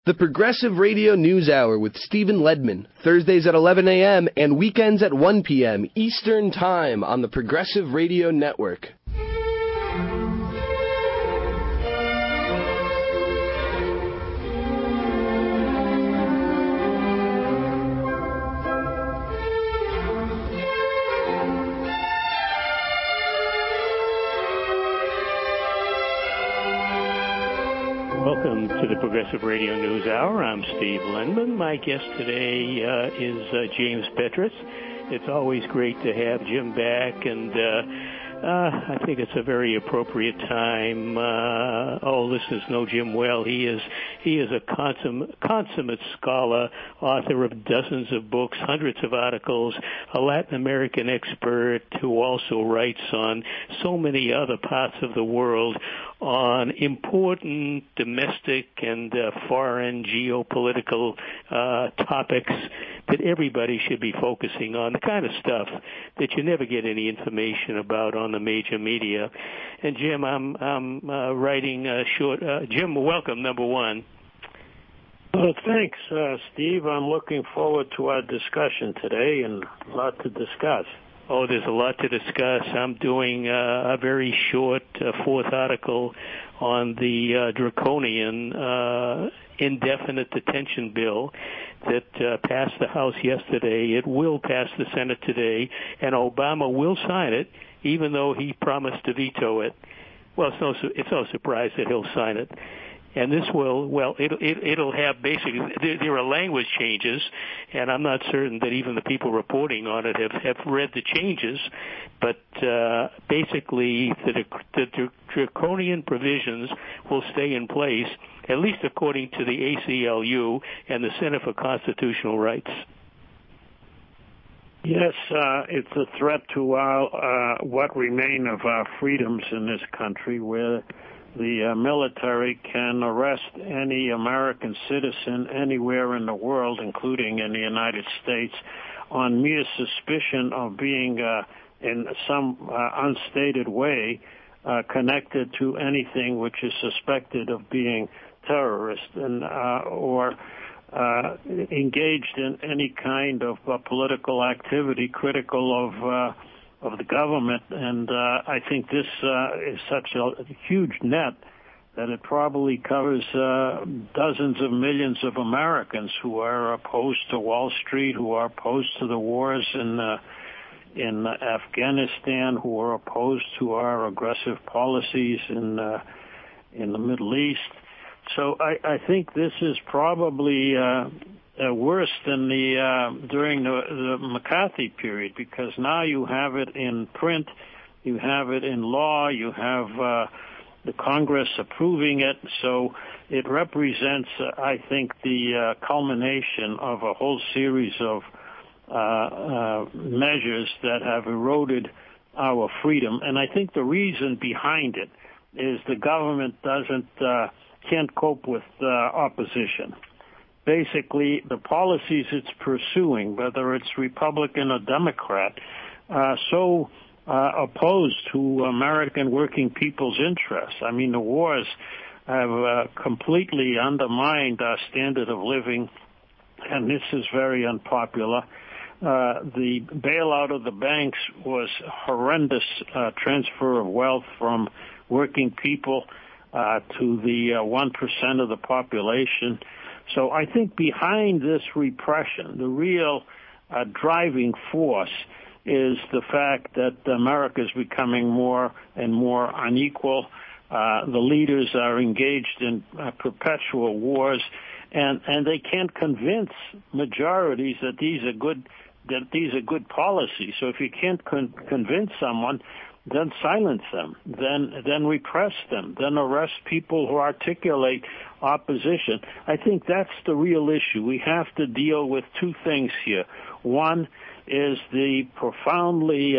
The Progressive Radio News Hour with Stephen Ledman, Thursdays at 11 a.m. and weekends at 1 p.m. Eastern Time on the Progressive Radio Network. Welcome to the Progressive Radio News Hour. I'm Steve Lenman. My guest today is James Petrus. It's always great to have Jim back, and I think it's a very appropriate time. All listeners know Jim well. He is a consummate scholar, author of dozens of books, hundreds of articles, a Latin American expert who also writes on so many other parts of the world on important domestic and foreign geopolitical topics that everybody should be focusing on, the kind of stuff that you never get any information about on the major media. And Jim, I'm writing a short. Jim, welcome, number one. Well, thanks, Steve. I'm looking forward to our discussion today, and a lot to discuss. Oh, there's a lot to discuss. I'm doing a very short fourth article on the draconian indefinite detention bill that passed the House yesterday. It will pass the Senate today, and Obama will sign it, even though he promised to veto it. Well, it's no surprise that he'll sign it. And this it'll have basically, there are language changes, and I'm not certain that even the people reporting on it have read the changes, but basically the draconian provisions will stay in place, at least according to the ACLU and the Center for Constitutional Rights. Yes, it's a threat to our what remain of our freedoms in this country, where the military can arrest any American citizen anywhere in the world, including in the United States, on mere suspicion of being in some unstated way connected to anything which is suspected of being terrorist and or engaged in any kind of political activity critical of the government, and I think this is such a huge net that it probably covers dozens of millions of Americans who are opposed to Wall Street, who are opposed to the wars in Afghanistan, who are opposed to our aggressive policies in the Middle East. So I think this is probably worse than during the McCarthy period, because now you have it in print, you have it in law, you have the Congress approving it, so it represents, I think, the culmination of a whole series of measures that have eroded our freedom. And I think the reason behind it is the government can't cope with opposition. Basically, the policies it's pursuing, whether it's Republican or Democrat, are so opposed to American working people's interests. I mean, the wars have completely undermined our standard of living, and this is very unpopular. The bailout of the banks was horrendous transfer of wealth from working people to the 1% of the population. So I think behind this repression, the real driving force is the fact that America is becoming more and more unequal. The leaders are engaged in perpetual wars, and they can't convince majorities that these are good policies. So if you can't convince someone, then silence them, then repress them, then arrest people who articulate opposition. I think that's the real issue. We have to deal with two things here. One is the profoundly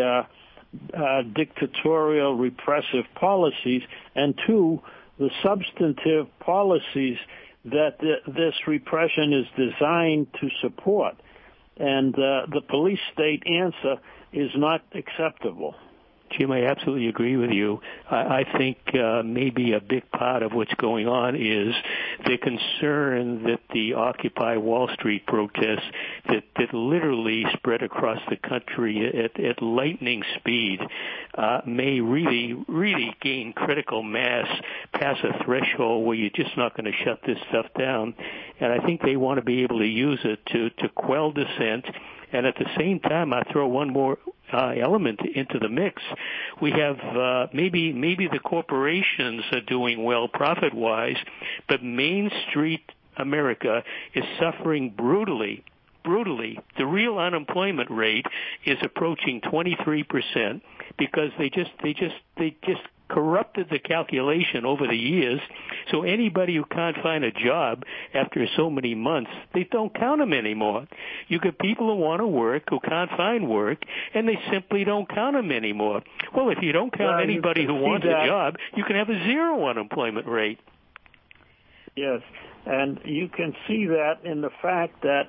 dictatorial, repressive policies, and two, the substantive policies that this repression is designed to support. And the police state answer is not acceptable. Jim, I absolutely agree with you. I think maybe a big part of what's going on is the concern that the Occupy Wall Street protests that literally spread across the country at lightning speed may really gain critical mass, pass a threshold where you're just not going to shut this stuff down. And I think they want to be able to use it to quell dissent. And at the same time, I throw one more element into the mix. We have maybe the corporations are doing well profit-wise, but Main Street America is suffering brutally. The real unemployment rate is approaching 23% because they just corrupted the calculation over the years. So anybody who can't find a job after so many months, they don't count them anymore. You get people who want to work who can't find work, and they simply don't count them anymore. Well, if you don't count anybody who wants a job, you can have a zero unemployment rate. Yes, and you can see that in the fact that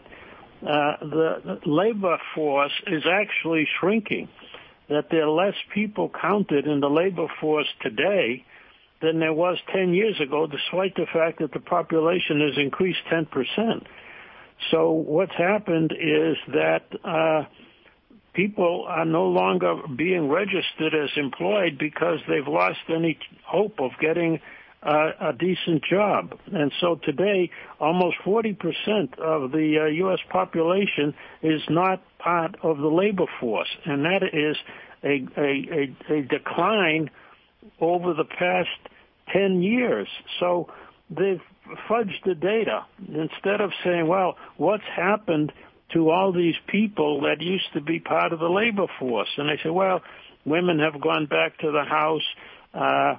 the labor force is actually shrinking, that there are less people counted in the labor force today than there was 10 years ago, despite the fact that the population has increased 10%. So what's happened is that people are no longer being registered as employed because they've lost any hope of getting a decent job. And so today, almost 40% of the U.S. population is not part of the labor force, and that is a decline over the past 10 years. So they've fudged the data. Instead of saying, well, what's happened to all these people that used to be part of the labor force? And they say, well, women have gone back to the house.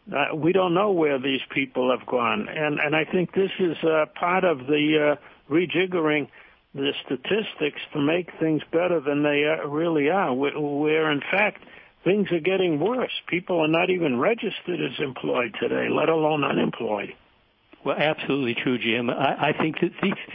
We don't know where these people have gone. And I think this is part of the rejiggering the statistics to make things better than they really are, where in fact things are getting worse. People are not even registered as employed today, let alone unemployed. Well, absolutely true, Jim. I think that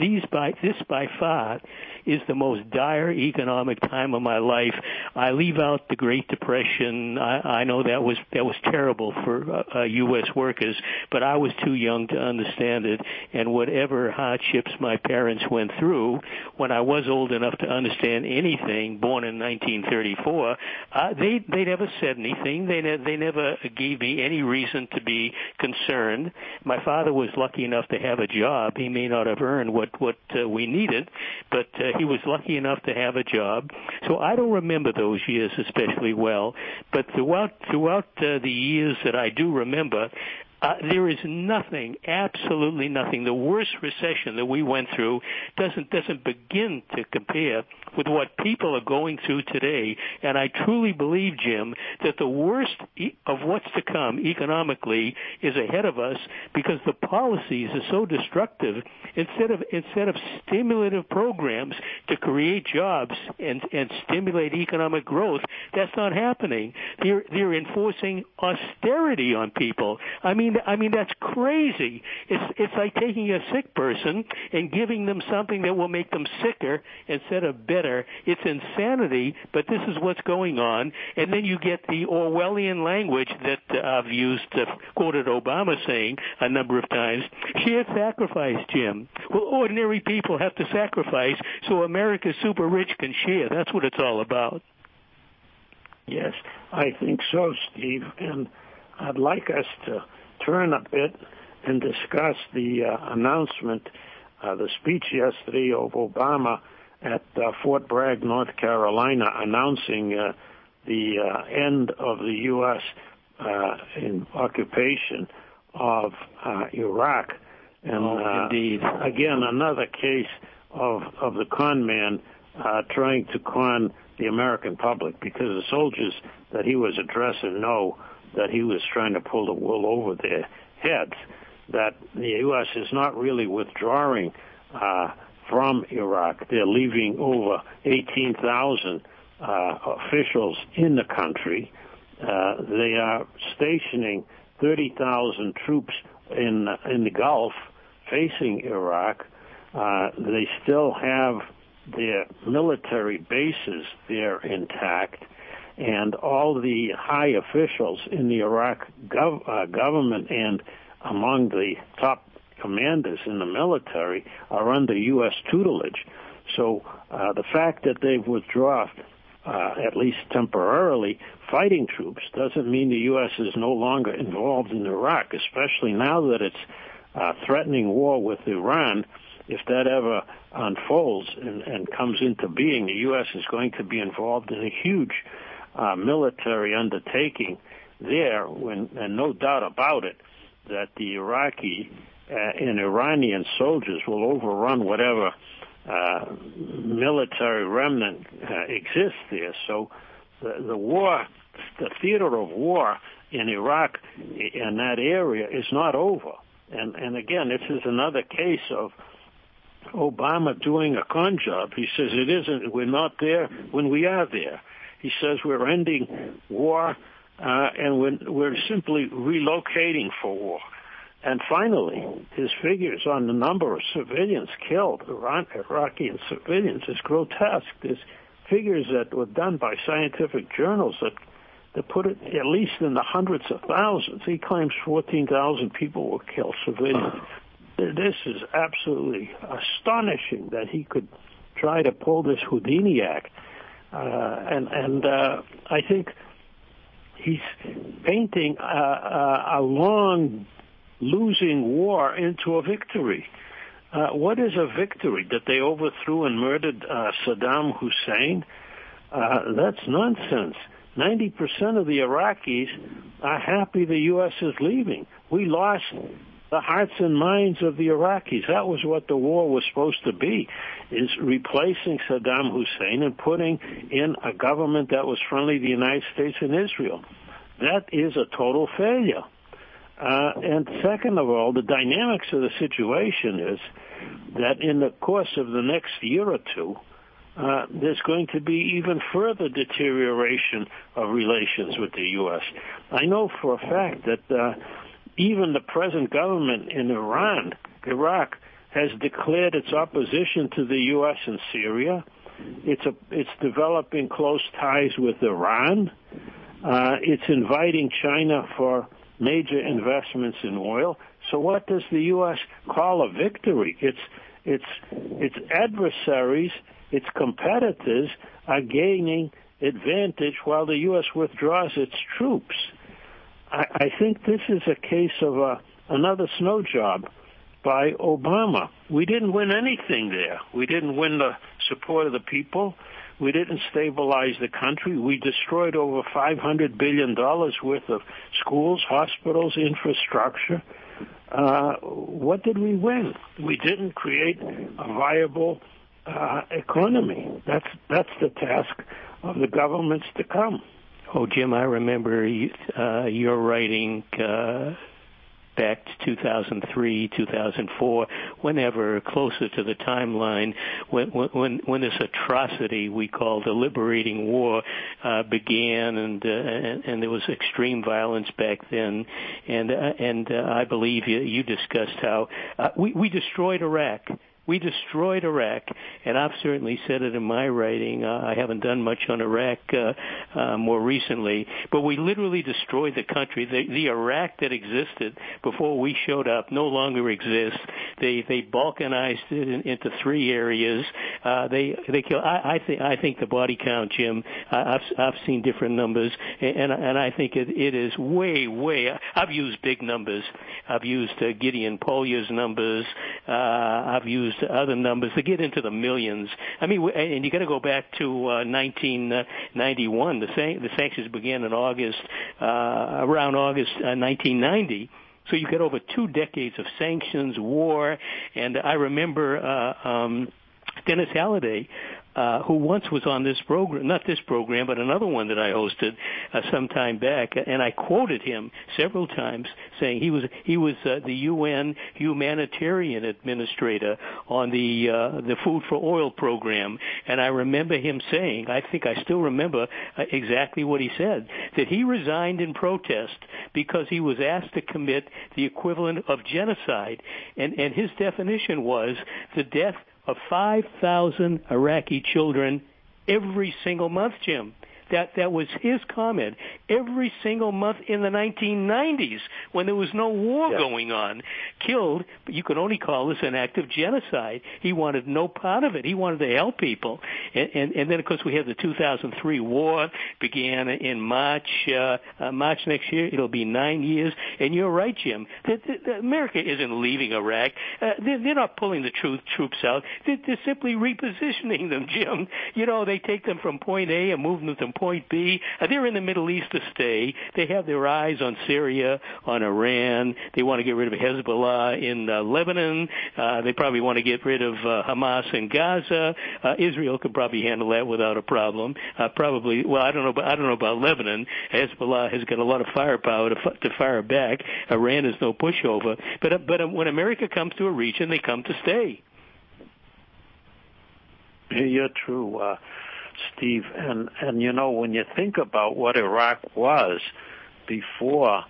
this by far is the most dire economic time of my life. I leave out the Great Depression. I know that was terrible for U.S. workers, but I was too young to understand it. And whatever hardships my parents went through, when I was old enough to understand anything, born in 1934, they never said anything. They never gave me any reason to be concerned. My father was lucky enough to have a job. He may not have earned what we needed, but he was lucky enough to have a job. So I don't remember those years especially well, but throughout the years that I do remember, there is nothing, absolutely nothing. The worst recession that we went through doesn't begin to compare with what people are going through today. And I truly believe, Jim, that the worst of what's to come economically is ahead of us because the policies are so destructive. Instead of stimulative programs to create jobs and stimulate economic growth, that's not happening. They're enforcing austerity on people. I mean that's crazy. It's like taking a sick person and giving them something that will make them sicker instead of better. It's insanity, but this is what's going on. And then you get the Orwellian language that I've used, quoted Obama saying a number of times, shared sacrifice, Jim. Well, ordinary people have to sacrifice so America's super rich can share. That's what it's all about. Yes, I think so, Steve. And I'd like us to turn a bit and discuss the announcement, the speech yesterday of Obama at Fort Bragg, North Carolina, announcing the end of the U.S. in occupation of Iraq. And indeed. Again, another case of the con man trying to con the American public, because the soldiers that he was addressing know that he was trying to pull the wool over their heads, that the U.S. is not really withdrawing from Iraq. They're leaving over 18,000 officials in the country. They are stationing 30,000 troops in the Gulf facing Iraq. They still have their military bases there intact. and all the high officials in the Iraq government and among the top commanders in the military are under U.S. tutelage. So the fact that they've withdrawn, at least temporarily, fighting troops doesn't mean the U.S. is no longer involved in Iraq, especially now that it's threatening war with Iran. If that ever unfolds and comes into being, the U.S. is going to be involved in a huge military undertaking there, and no doubt about it that the Iraqi and Iranian soldiers will overrun whatever military remnant exists there. So the war, the theater of war in Iraq in that area is not over. And again, this is another case of Obama doing a con job. He says it isn't. We're not there when we are there. He says we're ending war and we're simply relocating for war. And finally, his figures on the number of civilians killed, Iraqi civilians, is grotesque. There's figures that were done by scientific journals that put it at least in the hundreds of thousands. He claims 14,000 people were killed, civilians. This is absolutely astonishing that he could try to pull this Houdini act. And I think he's painting a long losing war into a victory. What is a victory? That they overthrew and murdered Saddam Hussein? That's nonsense. 90% of the Iraqis are happy the U.S. is leaving. We lost the hearts and minds of the Iraqis. That was what the war was supposed to be, is replacing Saddam Hussein and putting in a government that was friendly to the United States and Israel. That is a total failure. And second of all, the dynamics of the situation is that in the course of the next year or two, there's going to be even further deterioration of relations with the U.S. I know for a fact that even the present government in Iraq, has declared its opposition to the U.S. in Syria. It's developing close ties with Iran. It's inviting China for major investments in oil. So what does the U.S. call a victory? Its adversaries, its competitors are gaining advantage while the U.S. withdraws its troops. I think this is a case of another snow job by Obama. We didn't win anything there. We didn't win the support of the people. We didn't stabilize the country. We destroyed over $500 billion worth of schools, hospitals, infrastructure. What did we win? We didn't create a viable economy. That's the task of the governments to come. Oh, Jim, I remember your writing back to 2003, 2004, whenever closer to the timeline, when this atrocity we call the Liberating War began, and there was extreme violence back then, and I believe you discussed how we destroyed Iraq. We destroyed Iraq, and I've certainly said it in my writing. I haven't done much on Iraq more recently, but we literally destroyed the country. The Iraq that existed before we showed up no longer exists. They balkanized it into three areas. They kill. I think the body count, Jim. I've seen different numbers, and I think it is way. I've used big numbers. I've used Gideon Polya's numbers. I've used other numbers to get into the millions. I mean, and you got to go back to 1991. The sanctions began in August, around August 1990. So you got over 2 decades of sanctions, war, and I remember Dennis Halliday, who once was on this program, not this program, but another one that I hosted some time back, and I quoted him several times saying he was the UN humanitarian administrator on the Food for Oil program, and I remember him saying, I think I still remember exactly what he said, that he resigned in protest because he was asked to commit the equivalent of genocide, and his definition was the death of 5,000 Iraqi children every single month, Jim. That was his comment. Every single month in the 1990s, when there was no war going on, killed, but you could only call this an act of genocide. He wanted no part of it. He wanted to help people. And then, of course, we had the 2003 war, began in March next year. It'll be 9 years. And you're right, Jim. America isn't leaving Iraq. They're not pulling the troops out. They're simply repositioning them, Jim. You know, they take them from point A and move them to point B. They're in the Middle East to stay. They have their eyes on Syria, on Iran. They want to get rid of Hezbollah in Lebanon. They probably want to get rid of Hamas in Gaza. Israel could probably handle that without a problem. Probably, well, I don't know about Lebanon. Hezbollah has got a lot of firepower to fire back. Iran is no pushover. But when America comes to a region, they come to stay. You're true, Steve. And you know, when you think about what Iraq was before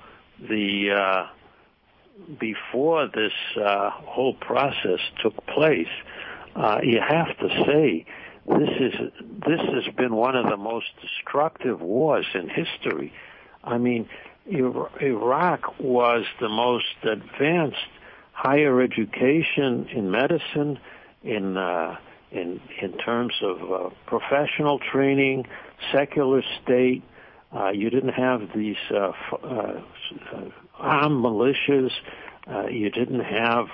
this whole process took place, you have to say this has been one of the most destructive wars in history. I mean, Iraq was the most advanced higher education in medicine, in terms of professional training, secular state. You didn't have these armed militias. You didn't have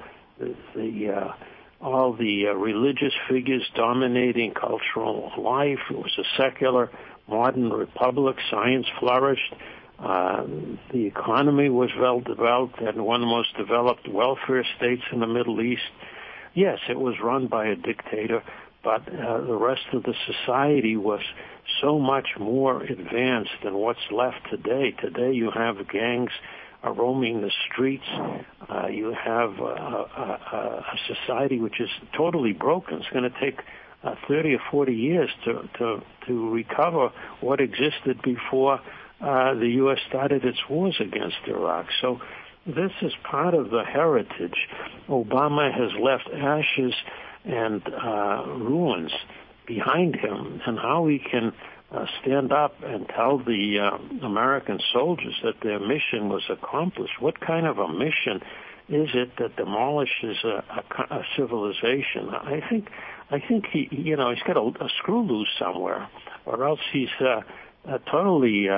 all the religious figures dominating cultural life. It was a secular, modern republic. Science flourished. The economy was well developed and one of the most developed welfare states in the Middle East. Yes, it was run by a dictator, but the rest of the society was so much more advanced than what's left today. Today you have gangs roaming the streets. You have a society which is totally broken. It's going to take 30 or 40 years to recover what existed before the U.S. started its wars against Iraq. So this is part of the heritage. Obama has left ashes and ruins behind him, and how he can stand up and tell the American soldiers that their mission was accomplished. What kind of a mission is it that demolishes a civilization? I think he's got a screw loose somewhere, or else he's totally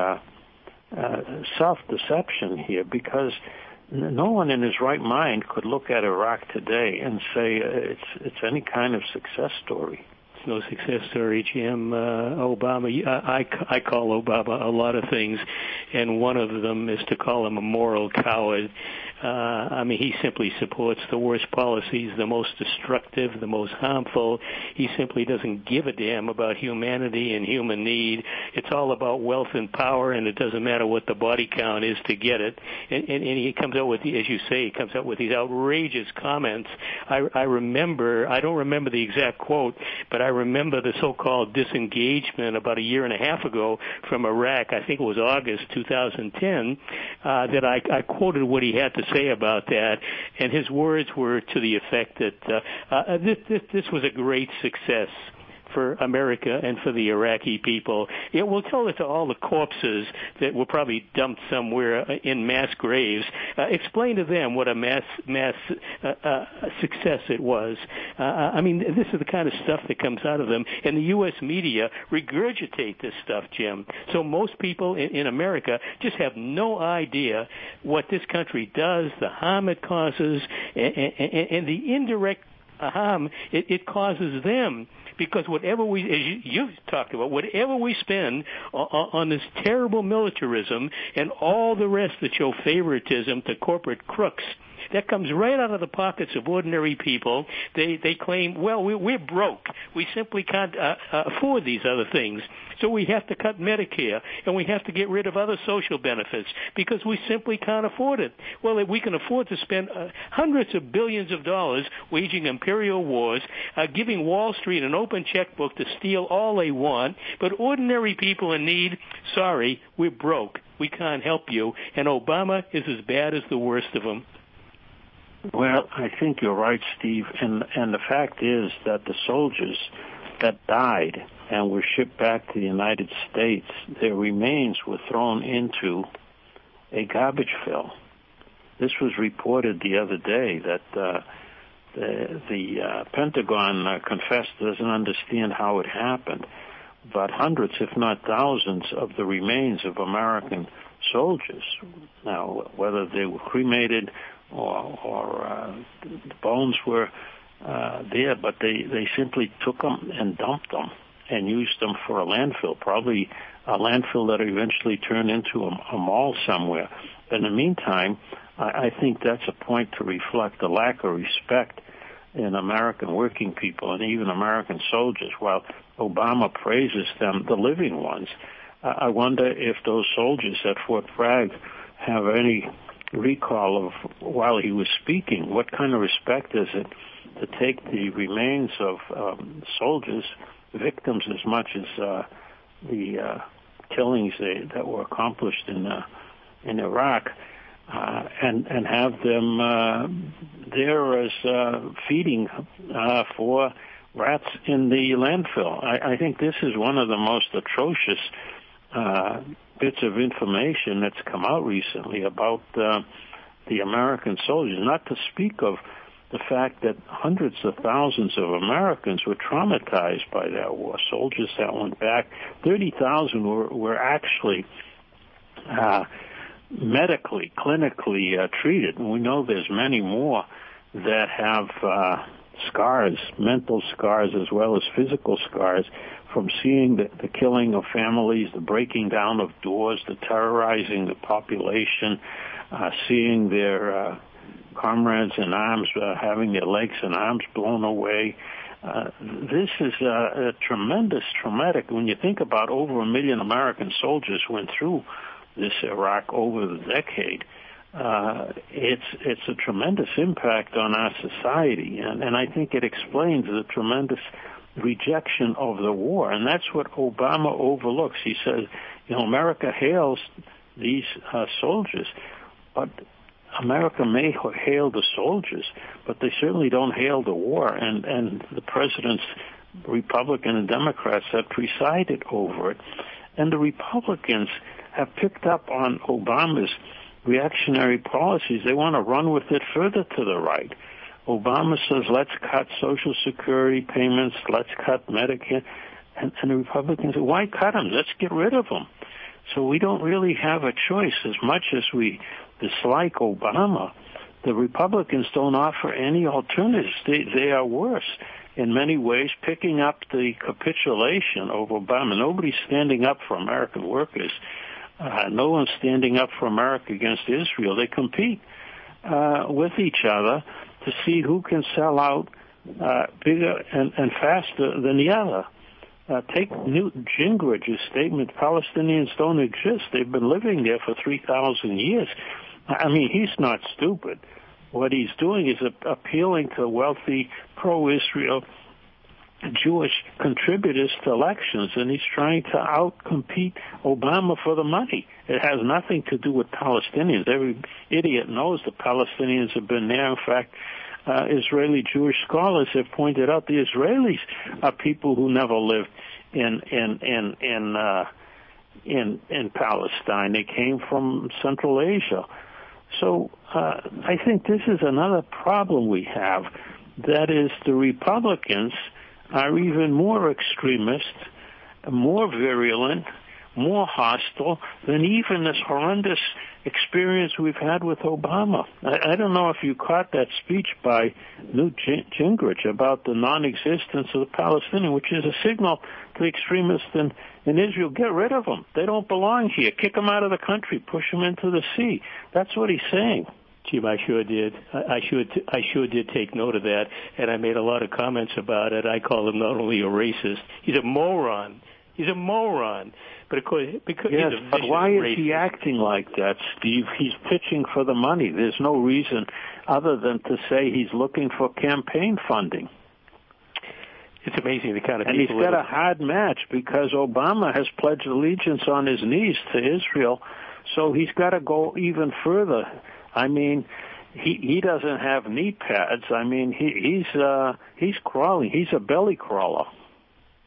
self-deception here, because no one in his right mind could look at Iraq today and say it's any kind of success story. It's no success story, Jim. Obama, I call Obama a lot of things, and one of them is to call him a moral coward. I mean, he simply supports the worst policies, the most destructive, the most harmful. He simply doesn't give a damn about humanity and human need. It's all about wealth and power, and it doesn't matter what the body count is to get it. And he comes out with, as you say, he comes out with these outrageous comments. I don't remember the exact quote, but I remember the so-called disengagement about a year and a half ago from Iraq. I think it was August 2010, that I quoted what he had to say about that, and his words were to the effect that this was a great success for America and for the Iraqi people. It will tell it to all the corpses that were probably dumped somewhere in mass graves. Explain to them what a mass success it was. I mean, this is the kind of stuff that comes out of them, and the U.S. media regurgitate this stuff, Jim. So most people in America just have no idea what this country does, the harm it causes, and the indirect harm it causes them. Because whatever as you've talked about, whatever we spend on this terrible militarism and all the rest that show favoritism to corporate crooks, that comes right out of the pockets of ordinary people. They claim, well, we're broke. We simply can't afford these other things. So we have to cut Medicare, and we have to get rid of other social benefits because we simply can't afford it. Well, if we can afford to spend hundreds of billions of dollars waging imperial wars, giving Wall Street an open checkbook to steal all they want, but ordinary people in need, sorry, we're broke. We can't help you. And Obama is as bad as the worst of them. Well, I think you're right, Steve. And the fact is that the soldiers that died and were shipped back to the United States, their remains were thrown into a garbage fill. This was reported the other day that the Pentagon confessed doesn't understand how it happened, but hundreds, if not thousands, of the remains of American soldiers, now whether they were cremated or the bones were there, but they simply took them and dumped them and used them for a landfill, probably a landfill that eventually turned into a mall somewhere. In the meantime, I think that's a point to reflect the lack of respect in American working people and even American soldiers. While Obama praises them, the living ones, I wonder if those soldiers at Fort Bragg have any recall of, while he was speaking, what kind of respect is it to take the remains of soldiers, victims as much as the killings that were accomplished in Iraq, and have them there as feeding for rats in the landfill. I think this is one of the most atrocious bits of information that's come out recently about the American soldiers, not to speak of the fact that hundreds of thousands of Americans were traumatized by that war. Soldiers that went back, 30,000 were actually medically, clinically treated. And we know there's many more that have scars, mental scars as well as physical scars from seeing the killing of families, the breaking down of doors, the terrorizing the population, seeing their comrades in arms, having their legs and arms blown away. This is a tremendous traumatic. When you think about over 1 million American soldiers went through this Iraq over the decade, it's a tremendous impact on our society, and I think it explains the tremendous rejection of the war, and that's what Obama overlooks. He says, America hails these soldiers, but America may hail the soldiers, but they certainly don't hail the war, and the president's Republican and Democrats have presided over it, and the Republicans have picked up on Obama's reactionary policies. They want to run with it further to the right. Obama says, let's cut Social Security payments, let's cut Medicare, and the Republicans say, why cut them? Let's get rid of them. So we don't really have a choice. As much as we dislike Obama, the Republicans don't offer any alternatives. They are worse in many ways, picking up the capitulation of Obama. Nobody's standing up for American workers. No one's standing up for America against Israel. They compete with each other to see who can sell out bigger and faster than the other. Take Newt Gingrich's statement, Palestinians don't exist. They've been living there for 3,000 years. I mean, he's not stupid. What he's doing is appealing to wealthy pro-Israel Jewish contributors to elections, and he's trying to outcompete Obama for the money. It has nothing to do with Palestinians. Every idiot knows the Palestinians have been there. In fact, Israeli Jewish scholars have pointed out the Israelis are people who never lived in Palestine. They came from Central Asia. So I think this is another problem we have. That is, the Republicans are even more extremist, more virulent, more hostile than even this horrendous experience we've had with Obama. I don't know if you caught that speech by Newt Gingrich about the non-existence of the Palestinians, which is a signal to extremists in Israel. Get rid of them. They don't belong here. Kick them out of the country. Push them into the sea. That's what he's saying. Jim, I sure did. I sure did take note of that, and I made a lot of comments about it. I call him not only a racist, he's a moron. He's a moron. But of course, because yes, he's a but why is he racist. acting like that, Steve? He's pitching for the money. There's no reason other than to say he's looking for campaign funding. It's amazing the kind of and people. And he's got a hard match because Obama has pledged allegiance on his knees to Israel, so he's got to go even further. I mean, he doesn't have knee pads. I mean, he's crawling. He's a belly crawler.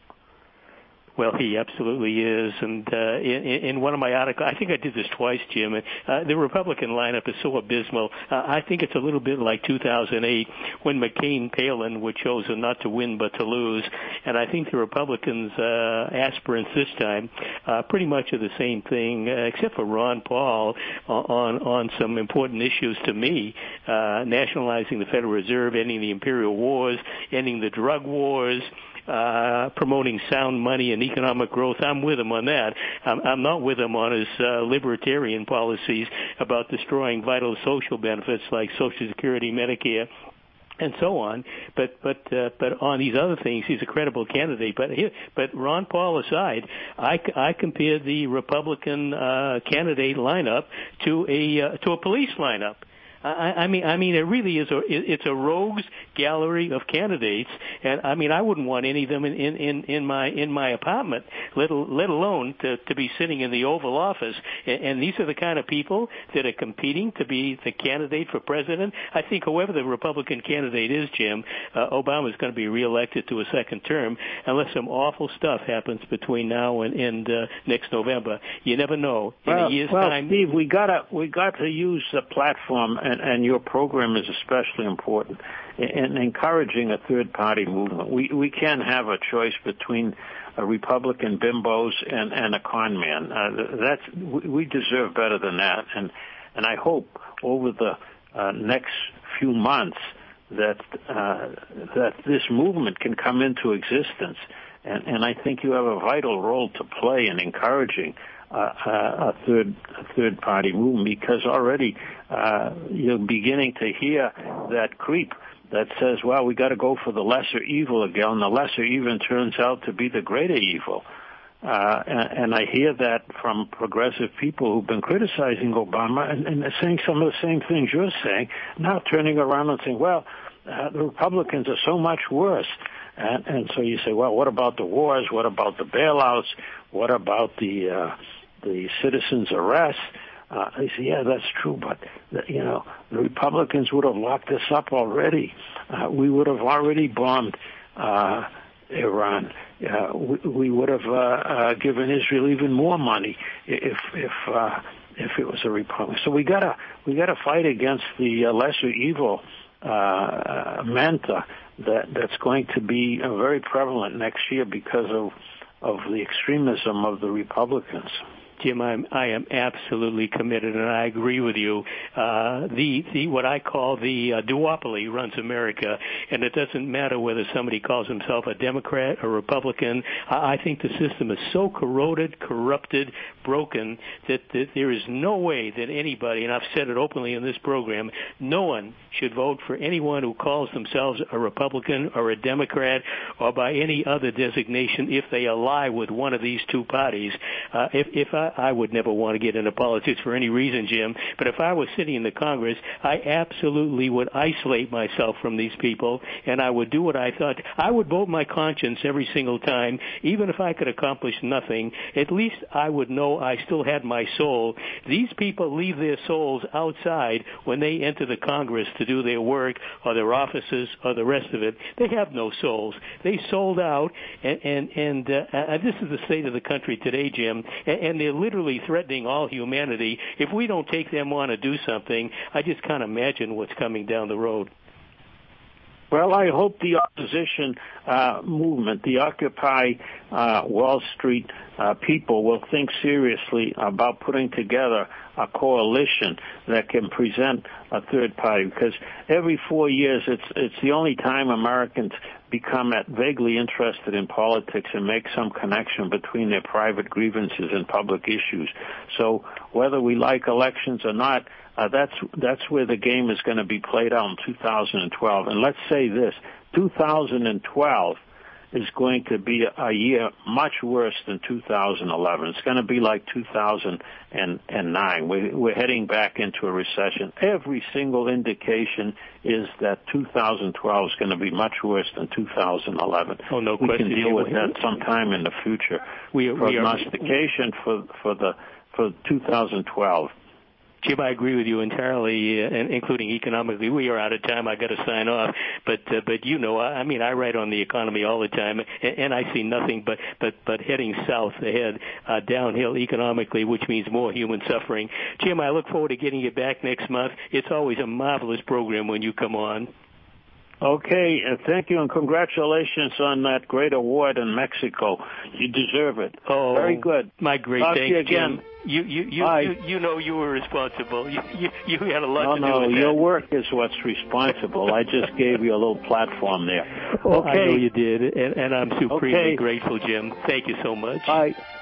Well, he absolutely is. And in one of my articles, I think I did this twice, Jim, the Republican lineup is so abysmal. I think it's a little bit like 2008 when McCain-Palin were chosen not to win but to lose. And I think the Republicans' aspirants this time pretty much are the same thing, except for Ron Paul on some important issues to me, nationalizing the Federal Reserve, ending the imperial wars, ending the drug wars, promoting sound money and economic growth. I'm with him on that. I'm not with him on his libertarian policies about destroying vital social benefits like Social Security, Medicare, and so on. But on these other things, he's a credible candidate. But Ron Paul aside, I compared the Republican candidate lineup to a police lineup. I mean, it really is it's a rogues gallery of candidates, and I mean, I wouldn't want any of them in my apartment, let alone to be sitting in the Oval Office. And these are the kind of people that are competing to be the candidate for president. I think whoever the Republican candidate is, Jim, Obama's going to be reelected to a second term unless some awful stuff happens between now and next November. You never know. In a year's time, Steve, we got to use the platform. And your program is especially important in encouraging a third-party movement. We can't have a choice between a Republican bimbos and a con man. We deserve better than that. And I hope over the next few months that this movement can come into existence. And I think you have a vital role to play in encouraging a third party movement, because already you're beginning to hear that creep that says, well, we got to go for the lesser evil again, and the lesser even turns out to be the greater evil. And I hear that from progressive people who've been criticizing Obama and saying some of the same things you're saying, now turning around and saying, well, the Republicans are so much worse. And so you say, well, what about the wars? What about the bailouts? What about the citizens' arrests? I say, yeah, that's true, but, the Republicans would have locked us up already. We would have already bombed Iran. We would have given Israel even more money if it was a Republican. So we gotta fight against the lesser evil manta that's going to be very prevalent next year because of the extremism of the Republicans. Jim, I am absolutely committed, and I agree with you. The what I call the duopoly runs America, and it doesn't matter whether somebody calls himself a Democrat or Republican. I think the system is so corroded, corrupted, broken that there is no way that anybody, and I've said it openly in this program, no one should vote for anyone who calls themselves a Republican or a Democrat or by any other designation if they ally with one of these two parties. I would never want to get into politics for any reason, Jim, but if I was sitting in the Congress, I absolutely would isolate myself from these people, and I would do what I thought. I would vote my conscience every single time, even if I could accomplish nothing. At least I would know I still had my soul. These people leave their souls outside when they enter the Congress to do their work or their offices or the rest of it. They have no souls. They sold out, and this is the state of the country today, Jim, and they're literally threatening all humanity. If we don't take them on to do something, I just can't imagine what's coming down the road. Well, I hope the opposition movement, the Occupy Wall Street people, will think seriously about putting together a coalition that can present a third party, because every 4 years it's the only time Americans become vaguely interested in politics and make some connection between their private grievances and public issues. So whether we like elections or not, that's where the game is going to be played out in 2012. And let's say this, 2012 is going to be a year much worse than 2011. It's going to be like 2009. We're heading back into a recession. Every single indication is that 2012 is going to be much worse than 2011. Oh, no question. We can deal with that sometime in the future. Prognostication for 2012. Jim, I agree with you entirely, including economically. We are out of time. I got to sign off. But I mean, I write on the economy all the time, and I see nothing but heading south ahead, downhill economically, which means more human suffering. Jim, I look forward to getting you back next month. It's always a marvelous program when you come on. Okay, thank you, and congratulations on that great award in Mexico. You deserve it. Oh, very good. My great Talk thanks, to you again. Jim. You know you were responsible. You had a lot to do with that. No, your work is what's responsible. I just gave you a little platform there. Okay. I know you did, and I'm supremely grateful, Jim. Thank you so much. Bye.